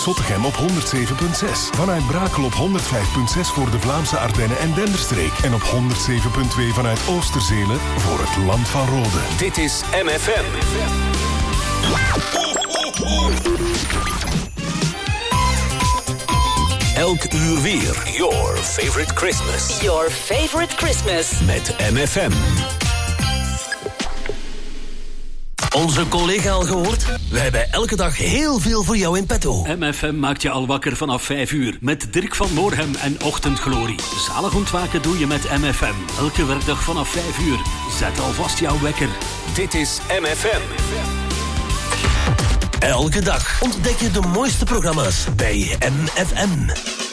Zottegem op 107.6. Vanuit Brakel op 105.6 voor de Vlaamse Ardennen en Denderstreek. En op 107.2 vanuit Oosterzele voor het Land van Rode. Dit is MFM. Elk uur weer. Your favorite Christmas. Your favorite Christmas. Met MFM. Onze collega al gehoord? We hebben elke dag heel veel voor jou in petto. MFM maakt je al wakker vanaf 5 uur. Met Dirk van Moorhem en Ochtendglorie. Zalig ontwaken doe je met MFM. Elke werkdag vanaf 5 uur. Zet alvast jouw wekker. Dit is MFM. Elke dag ontdek je de mooiste programma's bij MFM.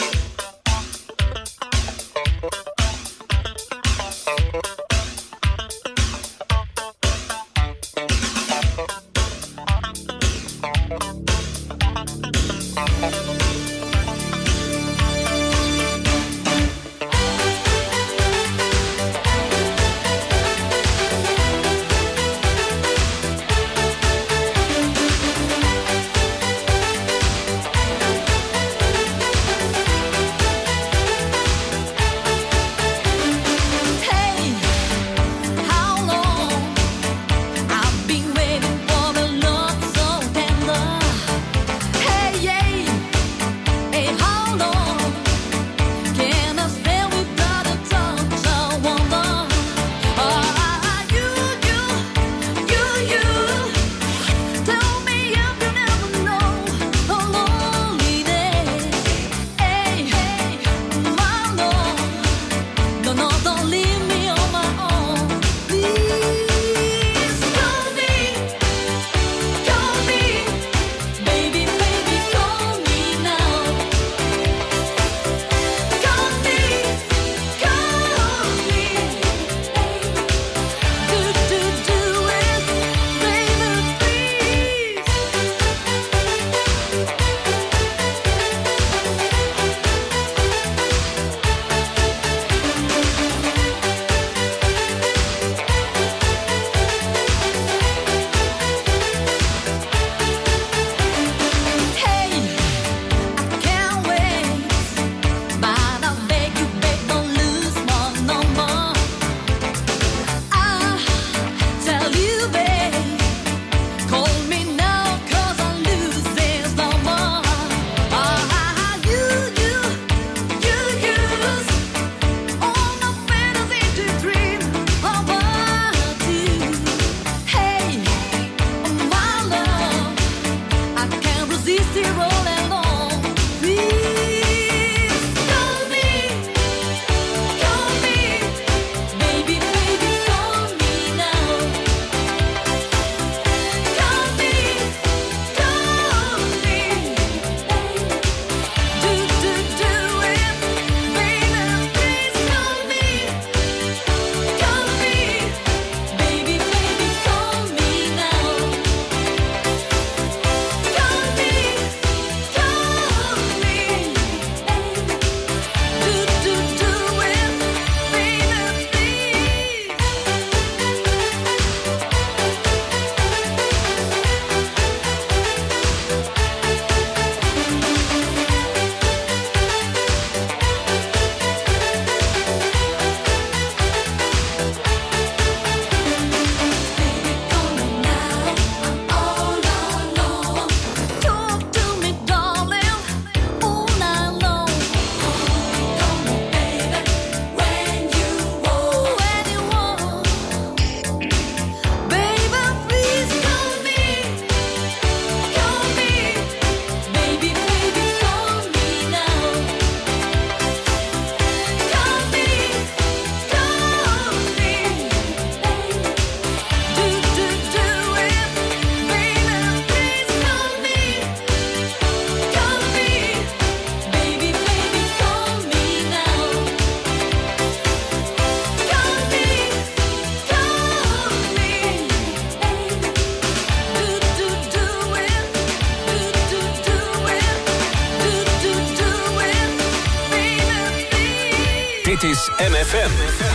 Dit is MFM.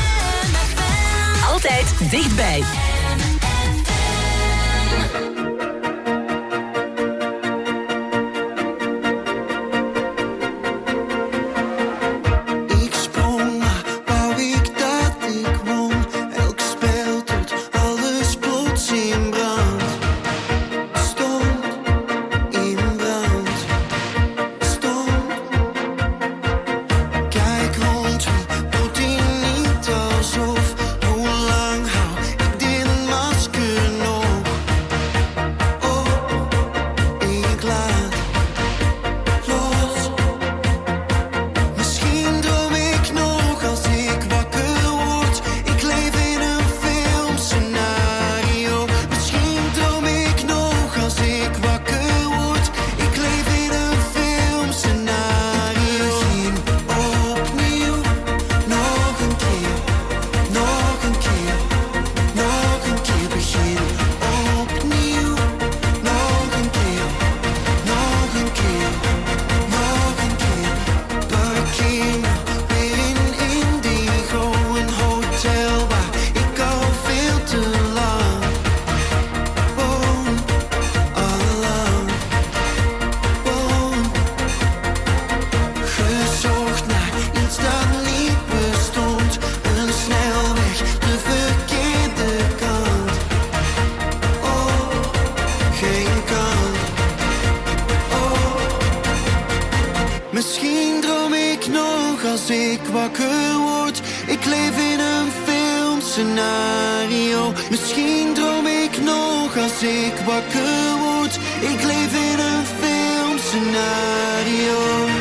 Altijd dichtbij. Misschien droom ik nog als ik wakker word. Ik leef in een filmscenario. Misschien droom ik nog als ik wakker word. Ik leef in een filmscenario.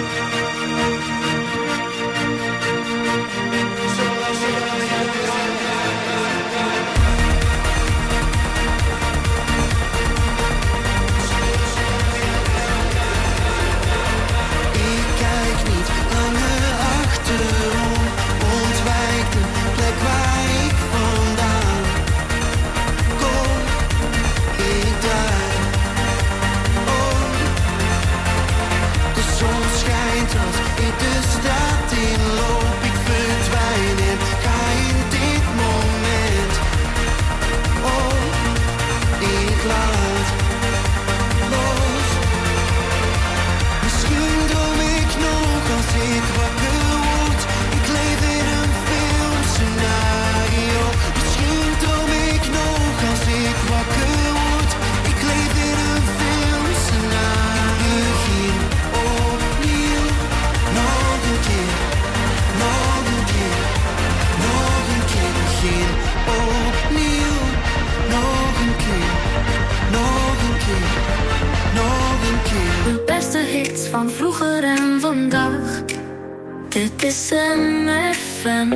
Van vroeger en vandaag. Dit is MFM.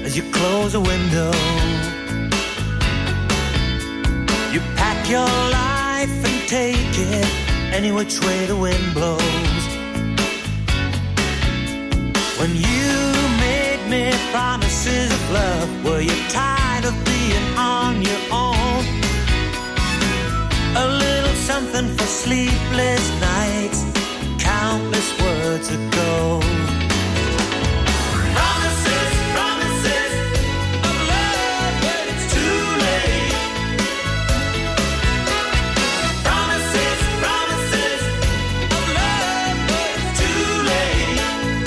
as you close a window. You pack your life and take it any which way the wind blows. When you made me promises of love, were you tired of being on your own? A little something for sleepless nights, countless words ago. Promises, promises of love when it's too late. Promises, promises of love when it's too late.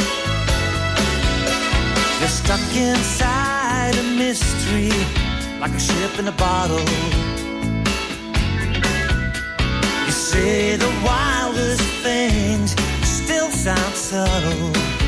You're stuck inside a mystery, like a ship in a bottle. You say the wildest things, still sound subtle.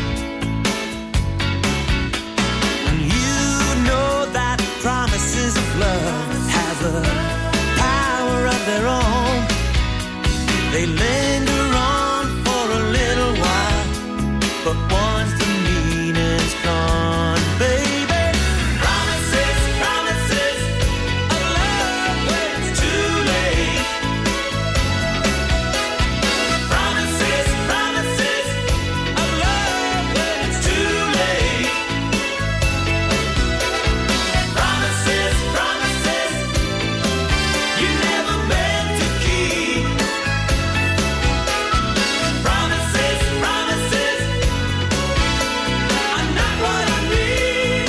And you know that promises of love have a power of their own. They linger on for a little while, but once the meaning's gone, baby. Promises, promises of love when it's too late. Promises, promises of love when it's too late. Promises, promises you never meant to keep. Promises, promises are not what I need.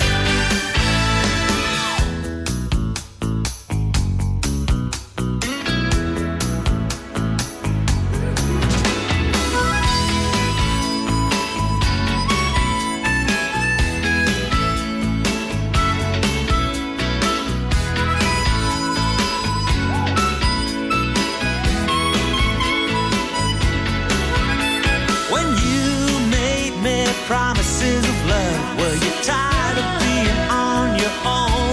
When you made me promises of love, were you tired of being on your own?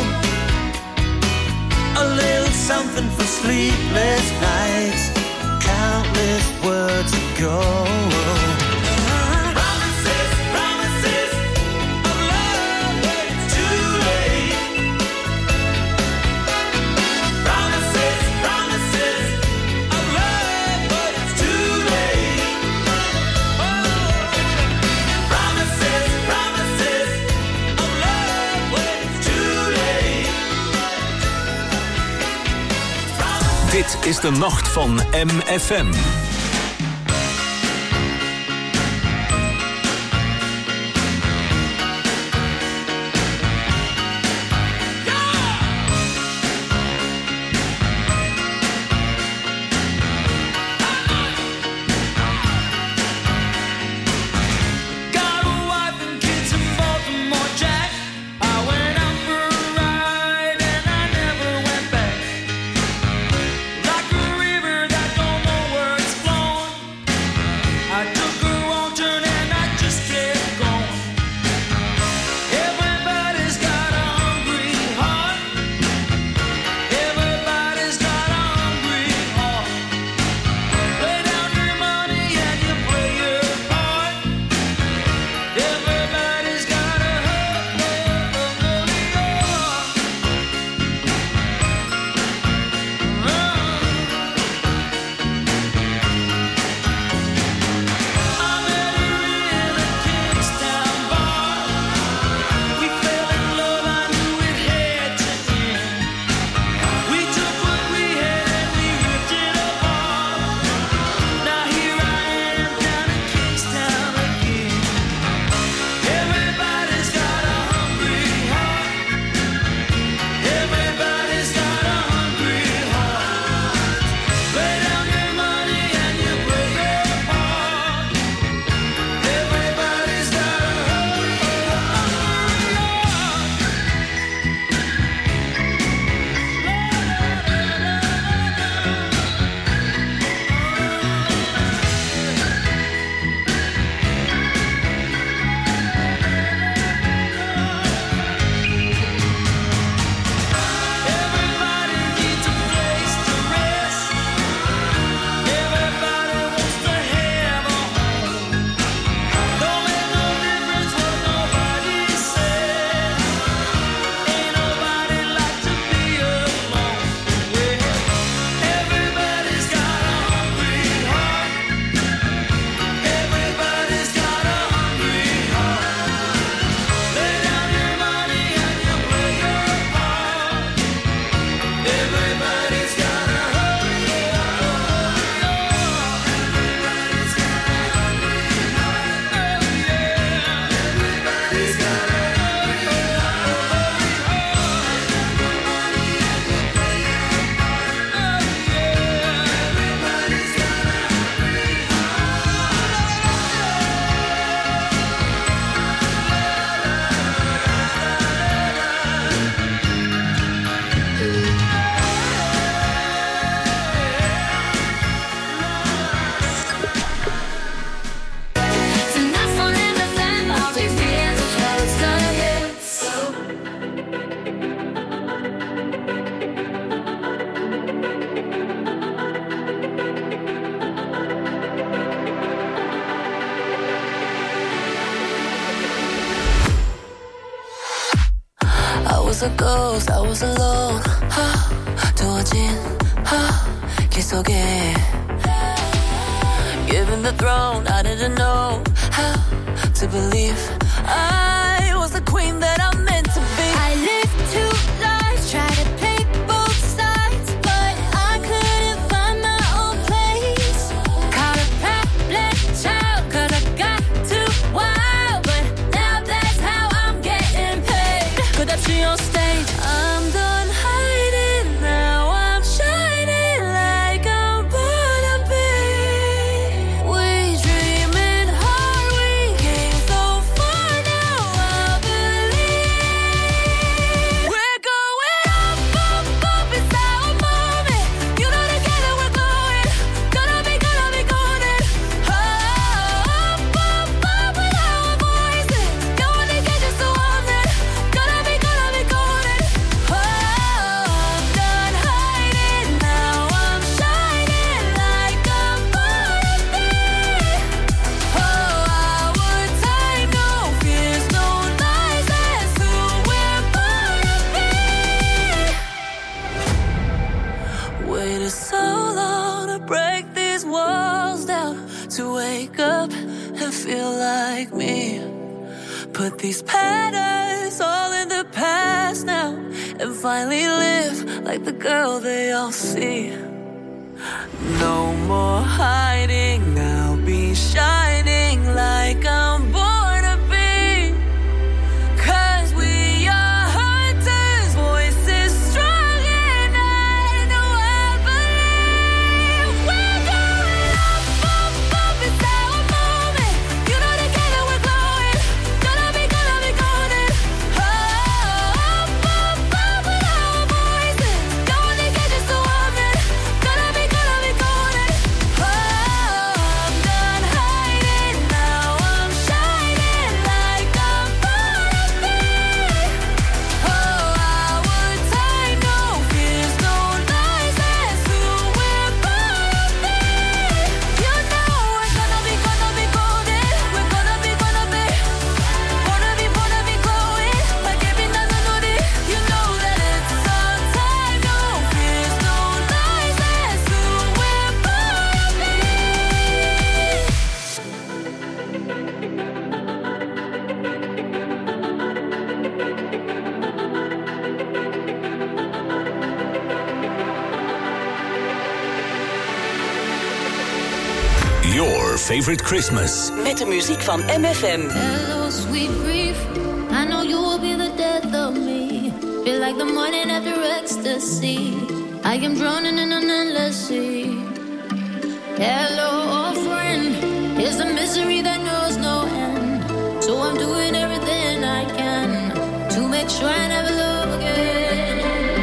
A little something for sleepless nights, countless words ago. Promises, promises of love when it's too late. Promises, promises of love when it's too late. Promises, promises of love when it's too late. Dit is de nacht van MFM. Got a wife and kids in Baltimore, Jack. I went out for a ride and I never went back. Like a river that don't know where it's a ghost, I was alone. 두어진 길 속에 given the throne, I didn't know how to believe I was the queen that I'm meant to be. I lived two lives, tried to play both sides, but I couldn't find my own place. Caught a black child, cause I got too wild, but now that's how I'm getting paid. Could I see on stage? I'm done hiding, now I'm shining like I'm born to be. We dreaming hard, we came so far, now I believe. We're going up, up, up, it's our moment. You know together we're glowing. Gonna be golden. Up, up, up with our voices. No one can get us so on it. Gonna be golden. I'm done hiding, now I'm shining like I'm born to be. Our time, no fears, no lies, that's who we're born to be. Waited so long to break these walls down, to wake up and feel like me. Put these patterns all in the past now, and finally live like the girl they all see. No more hiding, I'll be shining like I'm born to be. 'Cause we are hunters, voices strong, and I know I believe. We're going up, up, up, it's our moment. You know together we're glowing. Gonna be golden. Up, up, up with our voices. No one can get us so on it. Gonna be golden. I'm done hiding, now I'm shining like I'm born to be. Our time, no fears, no lies, that's who we're born to be. You know we're gonna be golden. We're gonna be glowing like every night. You know that it's our time, no fears, no lies, that's who we're born to be. Your favorite Christmas. Met de muziek van MFM. Hello, sweet grief. I know you will be the death of me. Feel like the morning after ecstasy. I am drowning in an endless sea. Hello, old friend. Here's the misery that knows no end. So I'm doing everything I can to make sure I never love again.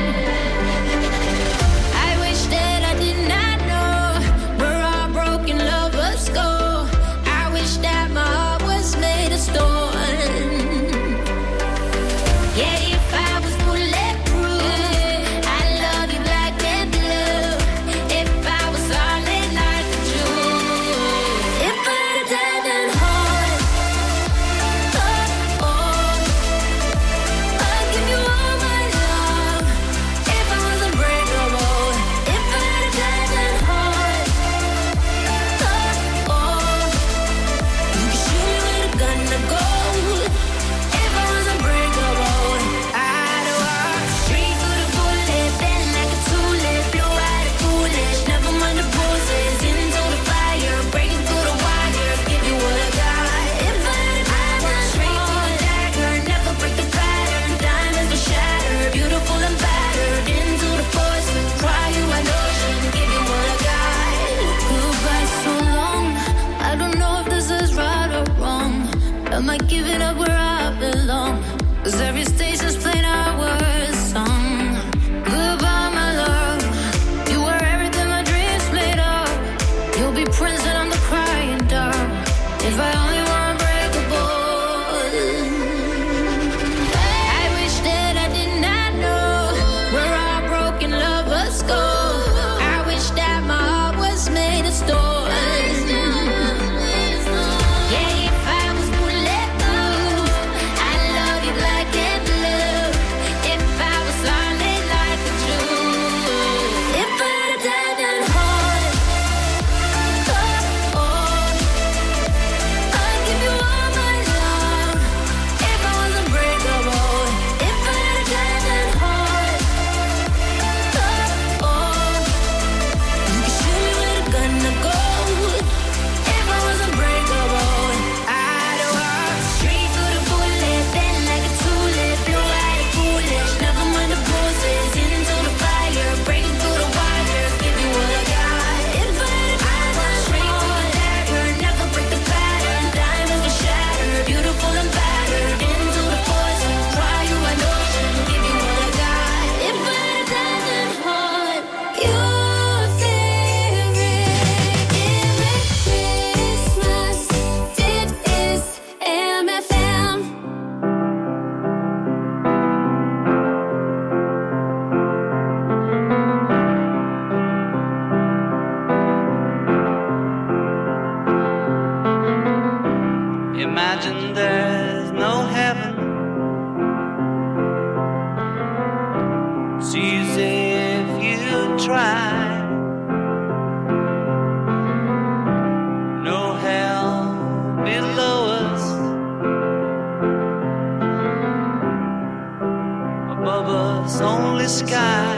I wish that I did not know where our broken lovers go. I wish that my heart was made of stone. Yeah, if I was bulletproof, I love you black and blue. If I was solid like a jewel, if I had a diamond heart. try. No hell below us, above us only sky.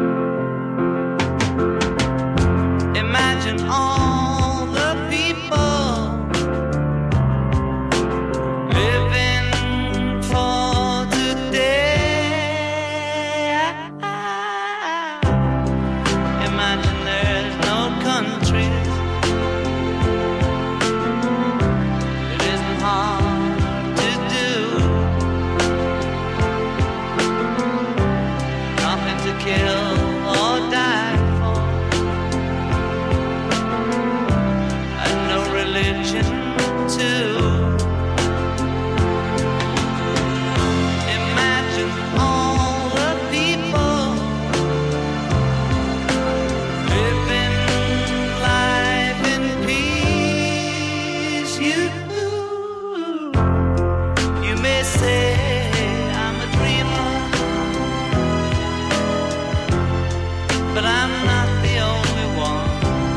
Imagine all the people living for today. Imagine there's no countries. It isn't hard to do. Nothing to kill or die for, and no religion too. Imagine all the people living life in peace. You may say I'm a dreamer, but I'm not the only one.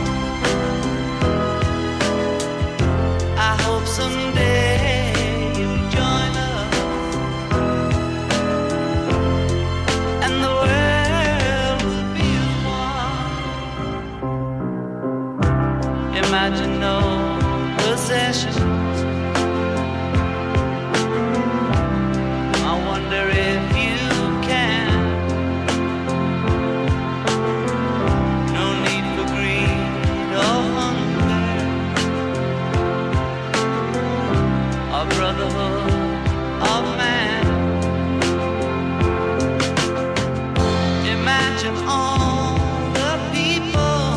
I hope someday you'll join us, and the world will be as one. Imagine no possessions. I wonder if you can. No need for greed or hunger, or brotherhood of man. Imagine all the people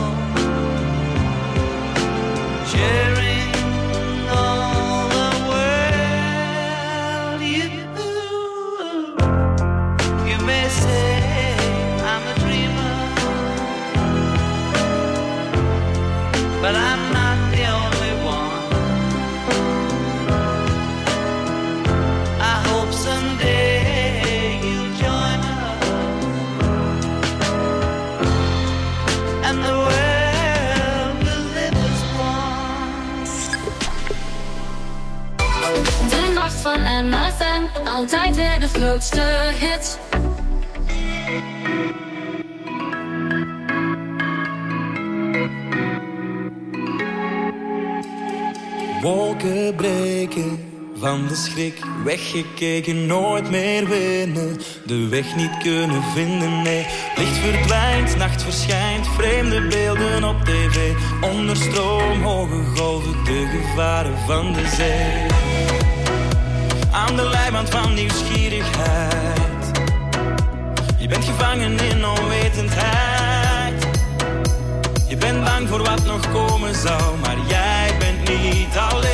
sharing all the world. You may say I'm a dreamer, but I'm not the only one. I hope someday you'll join us, and the world will live as one. De nacht van MFM, altijd weer de grootste hits. Wolken breken van de schrik, weggekeken, nooit meer winnen. De weg niet kunnen vinden, nee. Licht verdwijnt, nacht verschijnt, vreemde beelden op tv. Onder stroom, hoge golven, de gevaren van de zee. Aan de leiband van nieuwsgierigheid. Je bent gevangen in onwetendheid. Je bent bang voor wat nog komen zal, maar jij bent niet alleen.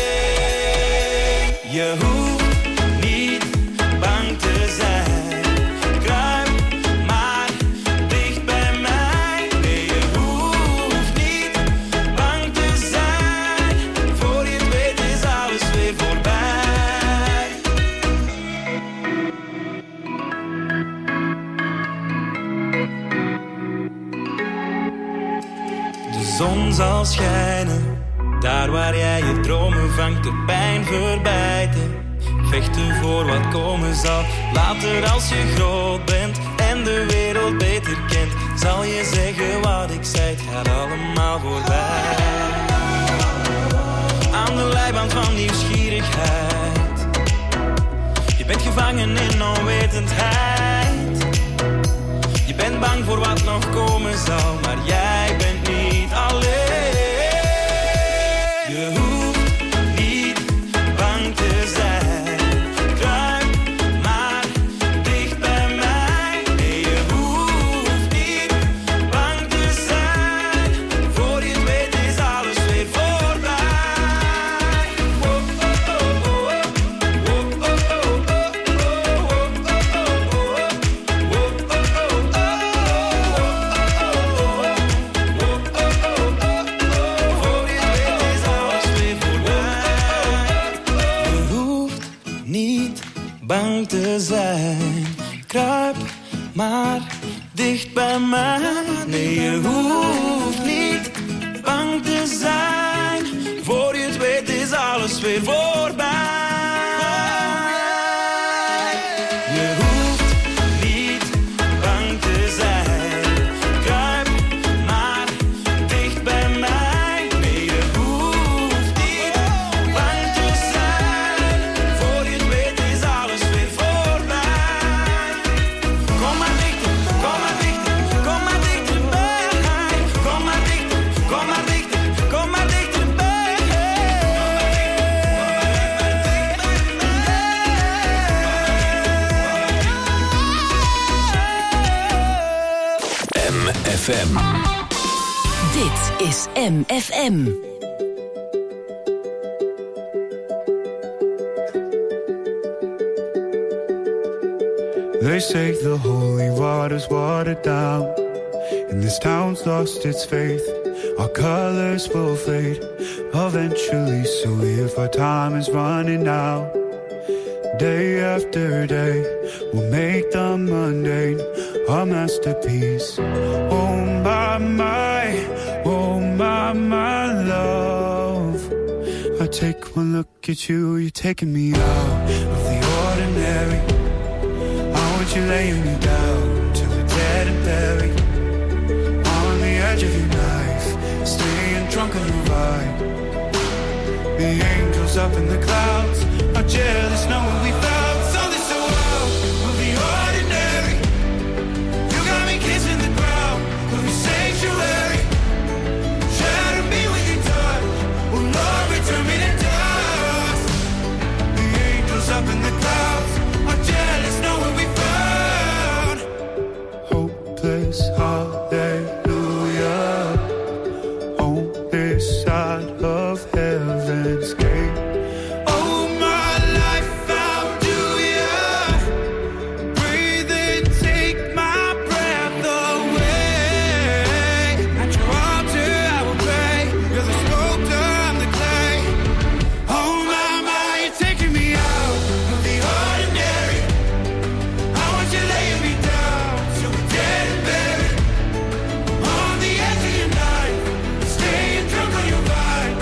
Je hoeft niet bang te zijn. Kruip maar dicht bij mij. Nee, je hoeft niet bang te zijn. Voor je het weet is alles weer voorbij. De zon zal schijnen, daar waar jij je dromen vangt, de pijn verbijten. Vechten voor wat komen zal. Later als je groot bent en de wereld beter kent, zal je zeggen wat ik zei, het gaat allemaal voorbij. Aan de leiband van nieuwsgierigheid. Je bent gevangen in onwetendheid. Je bent bang voor wat nog komen zal, maar jij bent niet alleen. Je hoeft niet bang te zijn. Kruip maar dicht bij mij. Nee, je hoeft niet bang te zijn. Voor je het weet is alles weer voorbij. Oh, oh, oh, oh, oh. Oh, oh, oh, oh, oh. Oh, oh, oh, oh, oh. bij mij. Nee, je hoeft niet bang te zijn. Voor je het weet is alles weer voorbij. Je hoeft niet bang te zijn. Kruip maar dicht bij mij. Nee, je hoeft niet bang te zijn. Voor je het weet is alles weer voorbij. Kom maar dichter, kom maar dichter, kom maar dichterbij. Kom maar dichter, kom maar dichter, kom maar dichterbij. MFM. Dit is MFM. They say the holy water's watered down, and this town's lost its faith. Our colors will fade eventually, so if our time is running out, day after day, we'll make the mundane a masterpiece. Oh my love, I take one look at you, you're taking me out of the ordinary. I want you laying me down till we're dead and buried, on the edge of your knife, staying drunk on your vibe. The angels up in the clouds are jealous knowing we found something so out of the ordinary. You got me kissing the ground of your sanctuary. Shatter me with your touch, oh Lord, return me to dust. The angels up in the clouds are jealous knowing we found hopeless hallelujah on this side of heaven's gate. Oh my life, how do ya breathe and take my breath away? At your altar I will pray. You're the sculptor, I'm the clay. Oh my, you're taking me out of the ordinary. I want you laying me down till we're dead and buried, on the edge of your knife, staying drunk on your vine.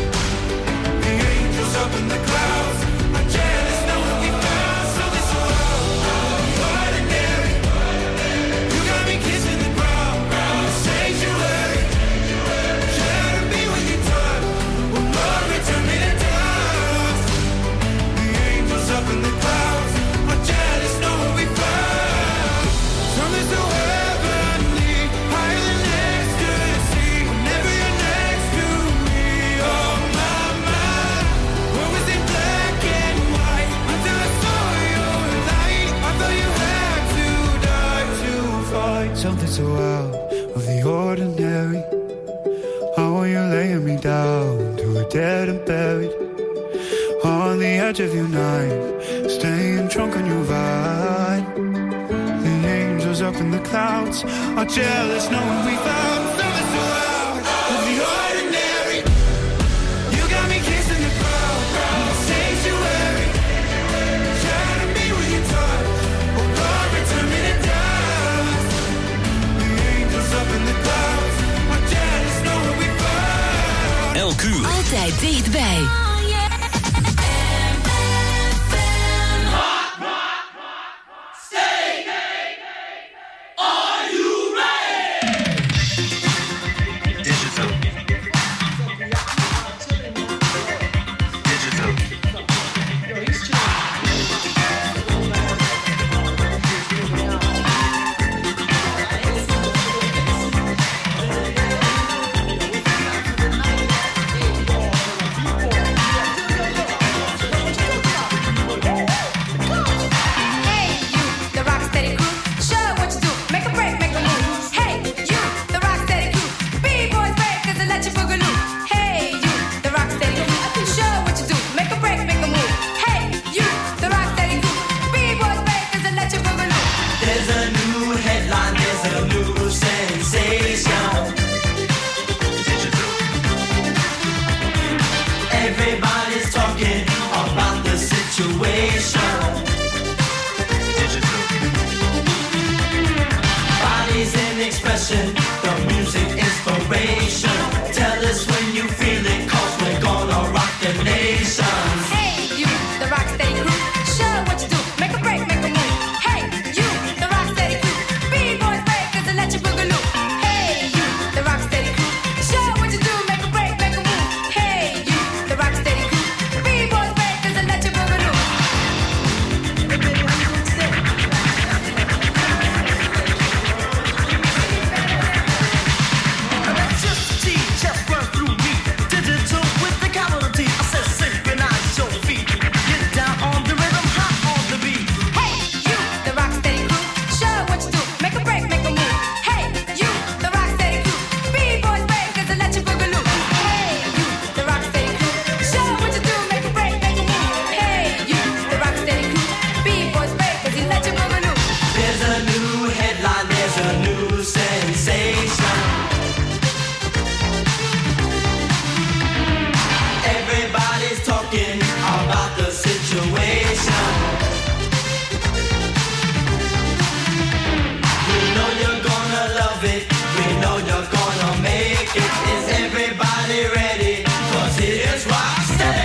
The angels up in the clouds are jealous knowing we found something so out of the ordinary. You got me kissing the ground of your sanctuary. Shatter me with your touch, oh Lord, return me to dust. The angels up in the clouds are jealous knowing we found something so heavenly, higher than ecstasy. Whenever you're next to me, oh my, what was in black and white until I saw your light? I thought you had to die to fight something so out of the ordinary. How are you laying me down to a dead and buried, on the edge of your knife, staying drunk on your vine. The angels up in the clouds are jealous knowing we found something so out of the ordinary. You got me kissing the ground of the sanctuary. Shatter me with your touch, oh Lord, return me to dust. The angels up in the clouds are jealous knowing we found. Elk uur. Altijd dichtbij. Bodies in the it. We know you're gonna make it. Is everybody ready? 'Cause it is Rocksteady.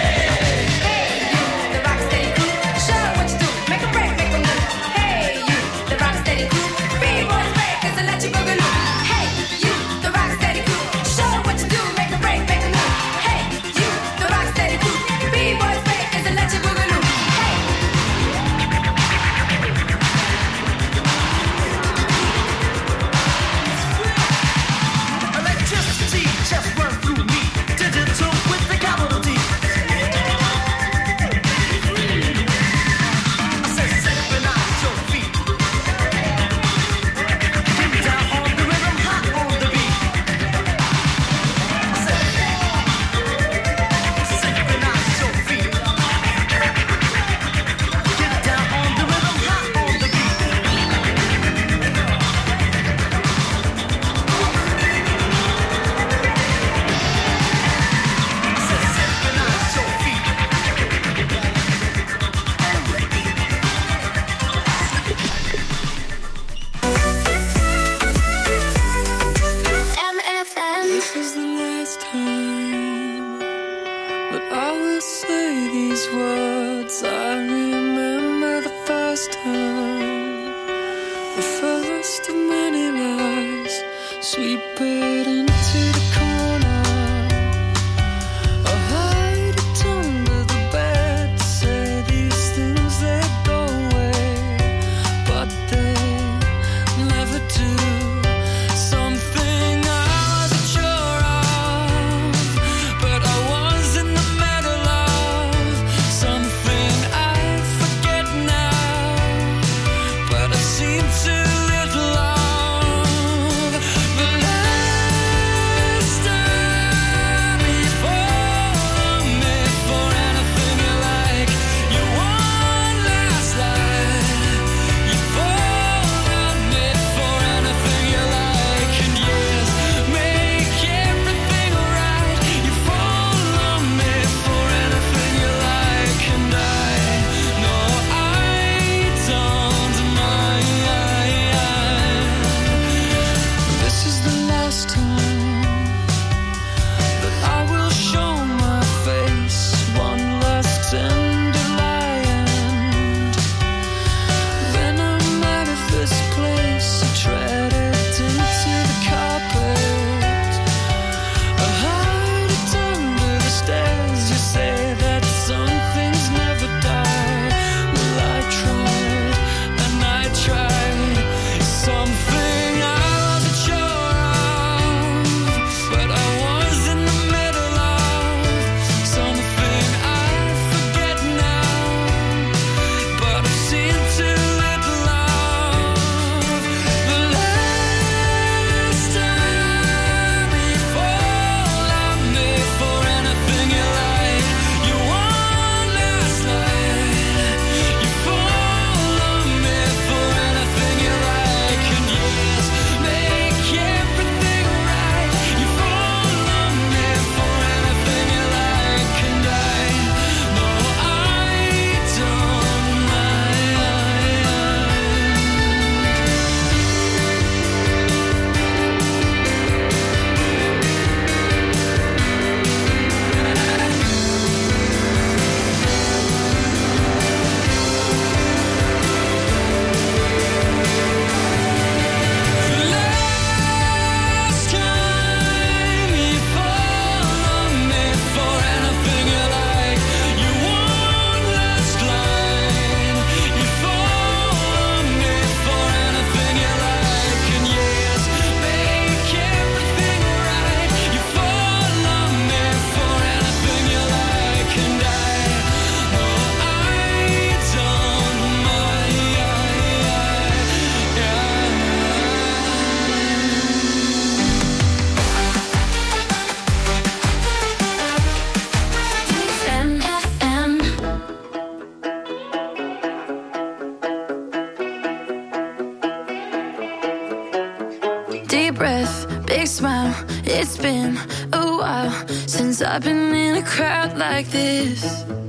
smile. It's been a while since I've been in a crowd like this.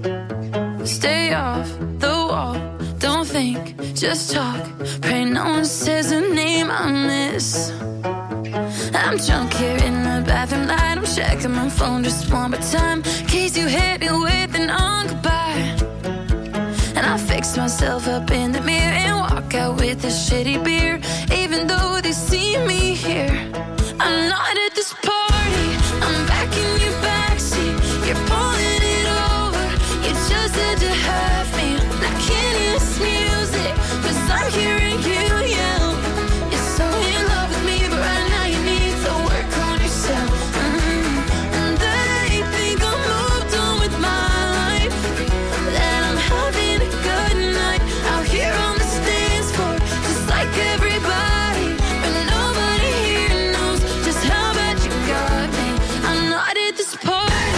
Stay off the wall, don't think, just talk. Pray no one says a name I miss. I'm drunk here in the bathroom light. I'm checking my phone just one more time, in case you hit me with an goodbye. And I fix myself up in the mirror and walk out with a shitty beer. Even though they see me here, I'm not at this party. I'm back in your backseat. You're pulling it over. You just had to have me. I can't hear this music, 'cause I'm hearing you yell. You're so in love with me, but right now you need to work on yourself. And they think I'm moved on with my life, that I'm having a good night out here on the dance floor, just like everybody. But nobody here knows just how bad you got me. I'm not at this party.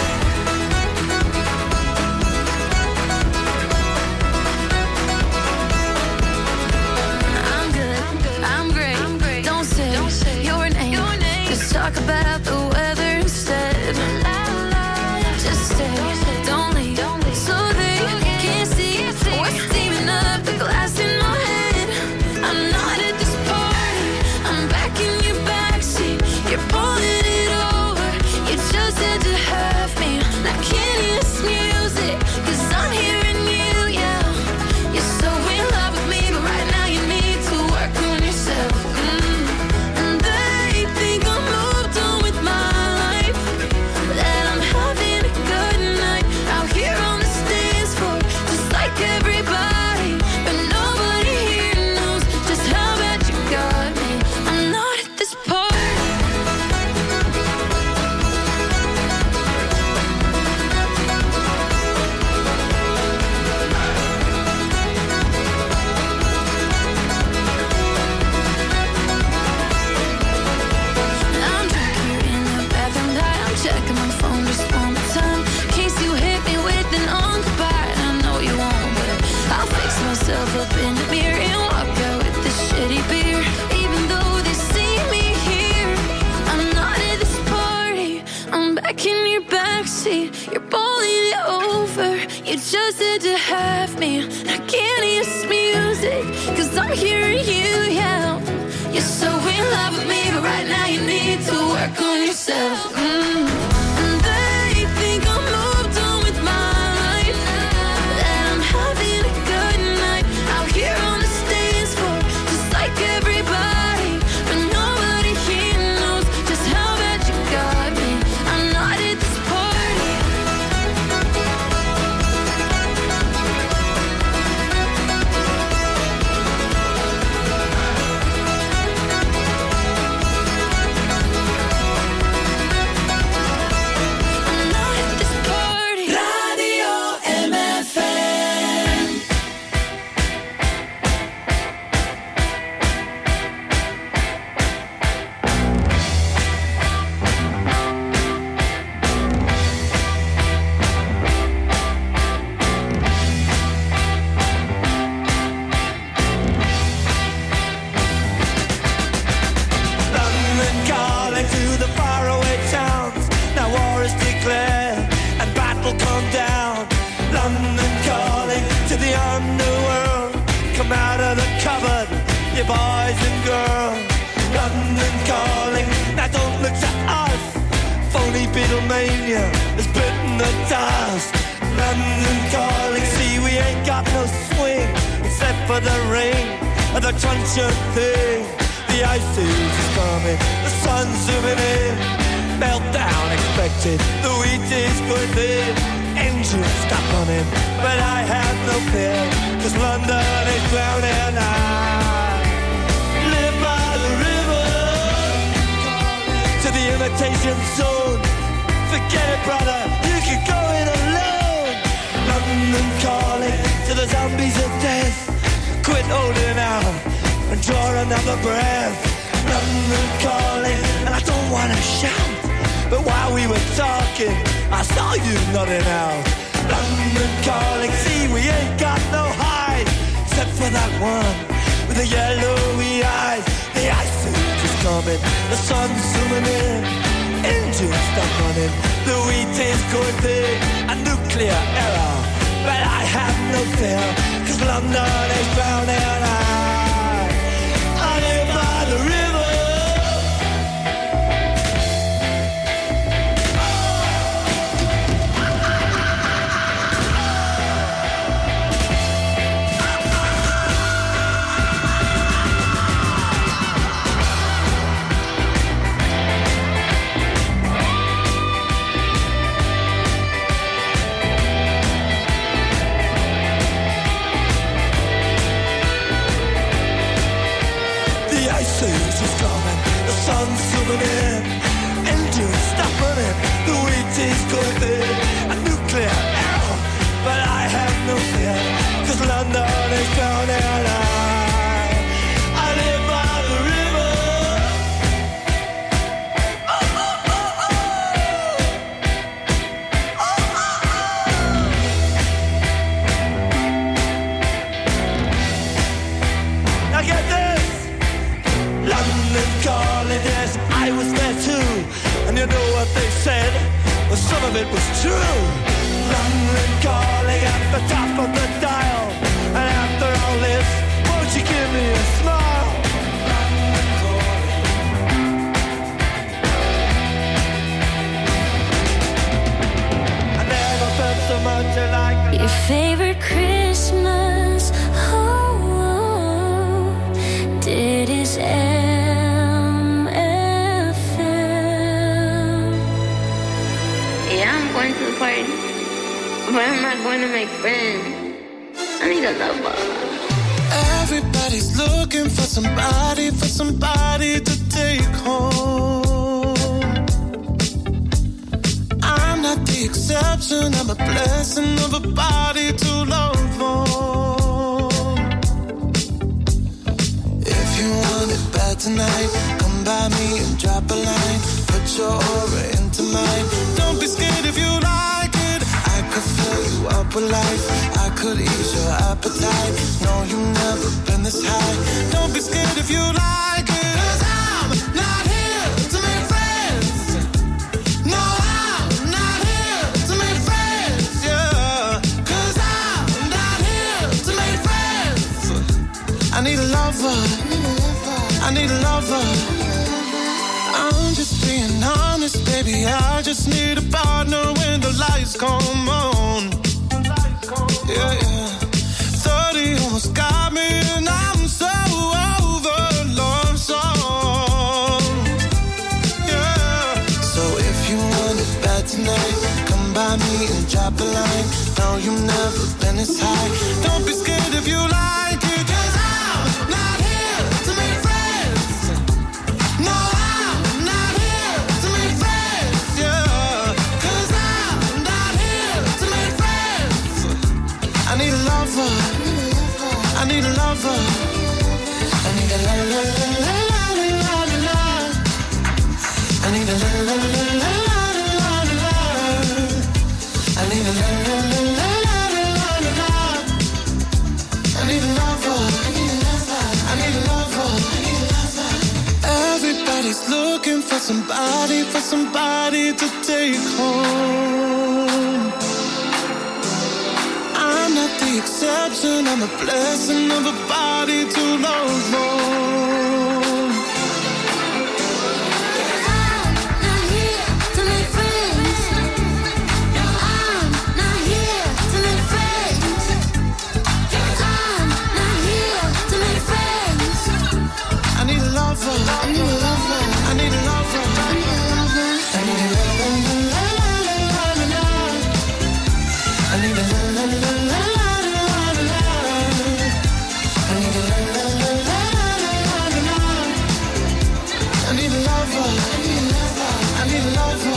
I'm good, I'm great. Don't say your name. Just talk about the weather instead. Just stay, don't leave, so they can't see what's steaming up the glass in my head. I'm not at this party. I'm back in your backseat. You're pulling it over. You just had to have me. I can't hear this music, 'cause I'm hearing you yell. You're so in love with me, but right now you need to work on yourself. And they think I'm moved on with my life, that I'm having a good night out here on the dance floor, just like everybody. But nobody here knows just how bad you got me. I'm not at this party. I'm drunk here in the bathroom light. I'm checking my phone just one more time, in case you hit me with an goodbye. I know you won't, but I'll fix myself up in the mirror and walk out with this shitty beer. Even though they see me here, I'm not at this party. I'm back in your backseat. You're pulling it over. You just had to have me. I can't hear this music, 'cause I'm hearing you yell. You're so in love with me, but right now you need to work on yourself. And they think I'm moved on with my life, that I'm having a good night out here on the dance floor, just like everybody. But nobody here knows just how bad you got me. I'm not at this party. I'm not at this party. Radio MFM. London calling to the faraway towns. Now war is declared and battle come down. London calling to the underworld. Come out of the cupboard, you boys and girls. London calling, now don't look to us. Phony Beatlemania has bitten the dust. London calling, see we ain't got no swing, except for the rain and the crunch of thing. The ice age is coming, the sun's zooming in. Meltdown expected, the wheat is good in. Engines stop running, but I have no fear, 'cause London is drowning. I live by the river, to the imitation zone. Forget it, brother, you can go it alone. London calling to the zombies of death. Quit holding out and draw another breath. London calling, and I don't want to shout, but while we were talking, I saw you nodding out. London calling, see we ain't got no hide, except for that one with the yellowy eyes. The ice age is coming, the sun's zooming in. Engines stop running, the wheat is going big. A nuclear error, but I have no fear, 'cause London is drowning. I live by the river, one souvenir. Engine stopping it, the wheat is going thin. A nuclear arrow, but I have no fear, 'cause London is drowning and I live by the river. Now get this, London calling, yes, I was there too. And you know what they said? Well, some of it was true. London calling at the top of the dial. And after all this, won't you give me a smile? London calling. I never felt so much like your favorite Christmas. Dit is MFM. Yeah, I'm going to the party, but I'm not going to make friends. I need a lover. Everybody's looking for somebody to take home. I'm not the exception, I'm a blessing of a body to love on. If you want it bad tonight, come by me and drop a line. Put your aura into mine. Don't be scared if you like it. I could fill you up with life. I could ease your appetite. No, you've never been this high. Don't be scared if you like it. 'Cause I'm not here to make friends. No, I'm not here to make friends, yeah. 'Cause I'm not here to make friends. I need a lover. I need a lover. I'm just being honest, baby. I just need a partner when the lights come on. Yeah, yeah. 30 almost got me, and I'm so over love song. Yeah. So if you want it bad tonight, come by me and drop a line. No, you've never been this high. Don't be scared if you like it, 'cause I'm not here to make friends. No, I'm not here to make friends, yeah. 'Cause I'm not here to make friends. I need a lover. I need a lover. I need a la la la la la la la la. I need a la la la la la la la la. I need a la la la la la la la. I need a lover. I need a lover. Everybody's looking for somebody to take home. I'm not the exception, I'm a blessing of a body to love on. I'm not here to make friends. No, I'm not here to make friends. I'm not here to make friends. I need a lover. I need a lover. I need a lover. I need a lover. I need a la la la la la la la. I need a la la la la la la la. I need a la la la la la la la. I need a lover. I need a lover. I need a lover.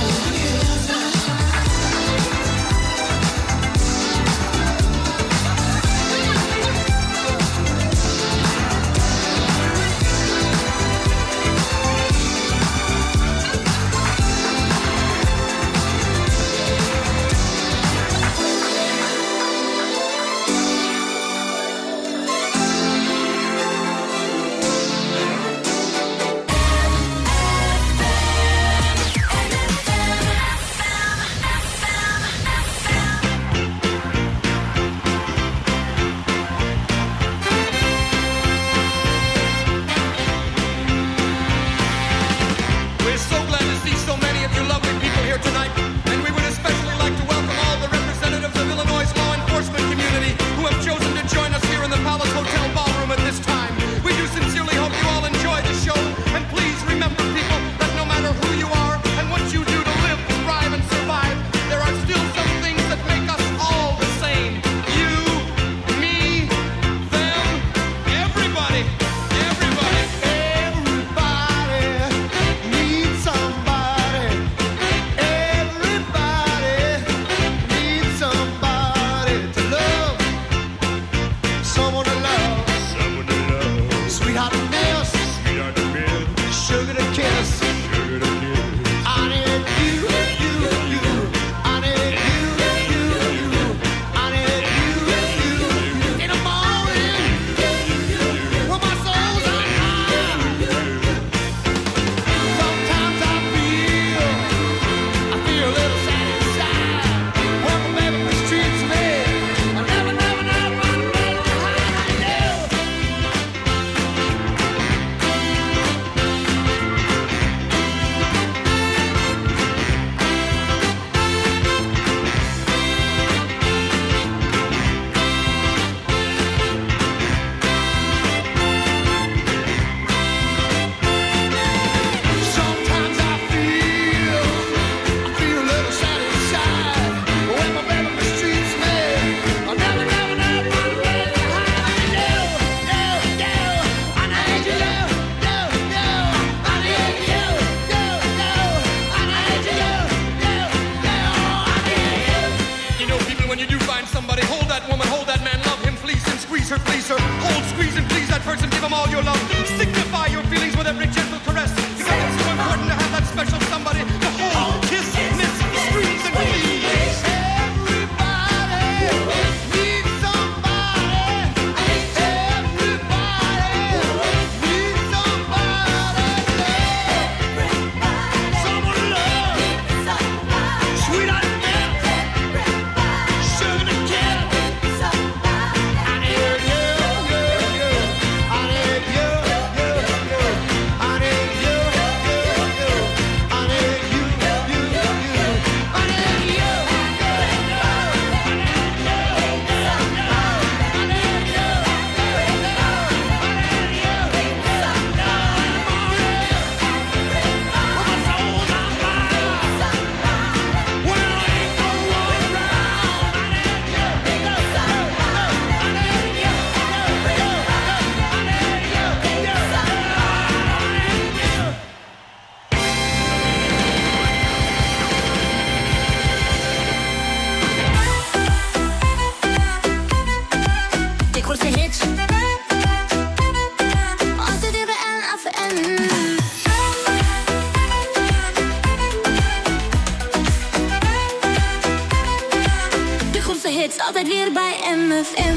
altijd weer bij MFM.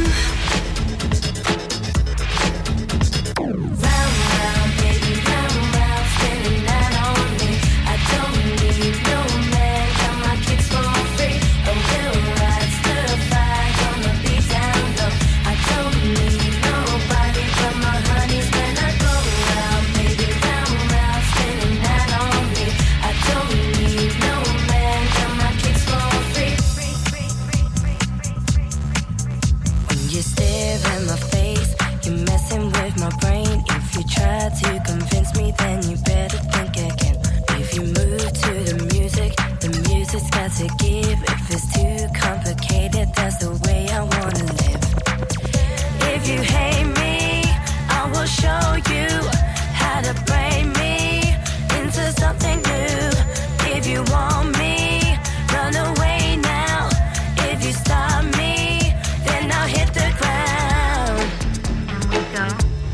To convince me, then you better think again. If you move to the music's got to give. If it's too complicated, that's the way I wanna live. If you hate me, I will show you how to break me into something new. If you want me, run away now. If you stop me, then I'll hit the ground. And we go.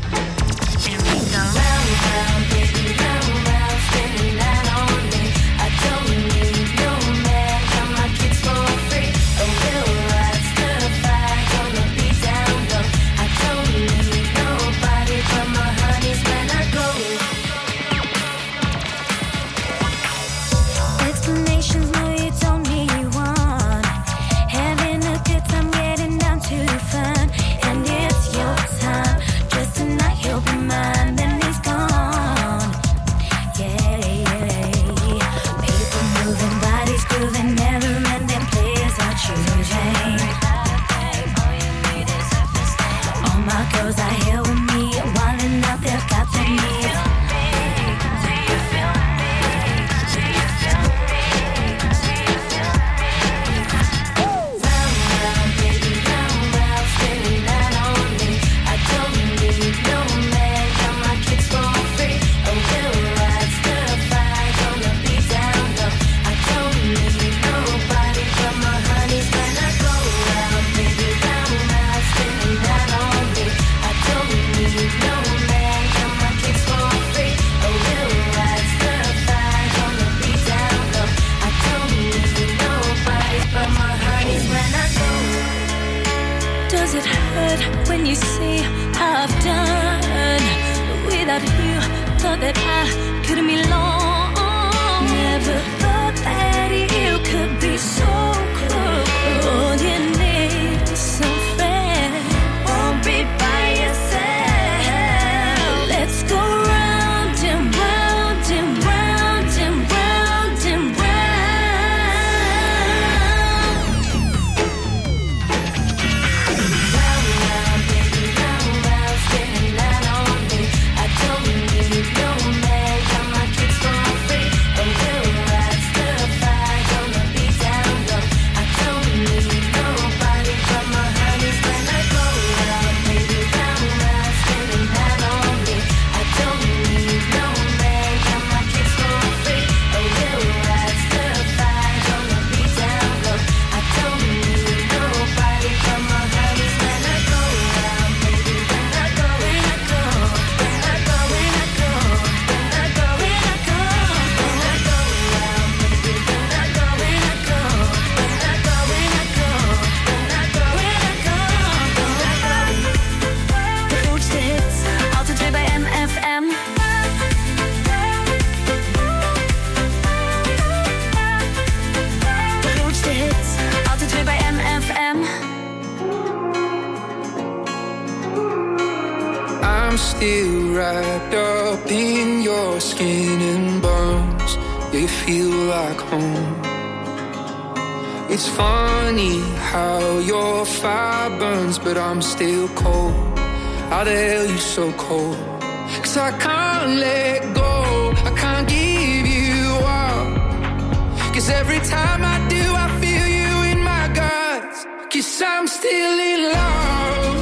But I'm still cold. How the hell you so cold? 'Cause I can't let go. I can't give you up. 'Cause every time I do, I feel you in my guts. 'Cause I'm still in love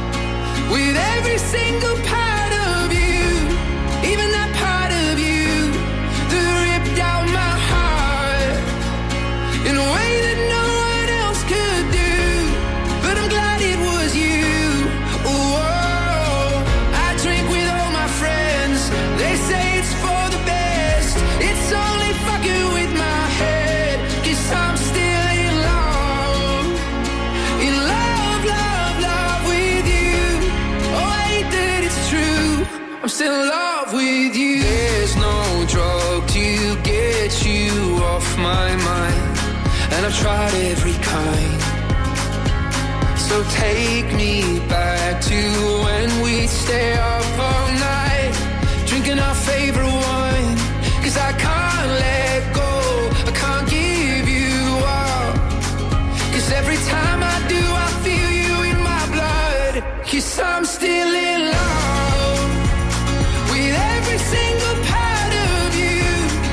with every single part of you. Even that part of you that ripped out my heart in a way that no one else could do. But I'm glad it was you. Oh, I drink with all my friends. They say it's for the best. I'm still in love with you. There's no drug to get you off my mind, and I've tried every kind. So take me back to when we stay apart.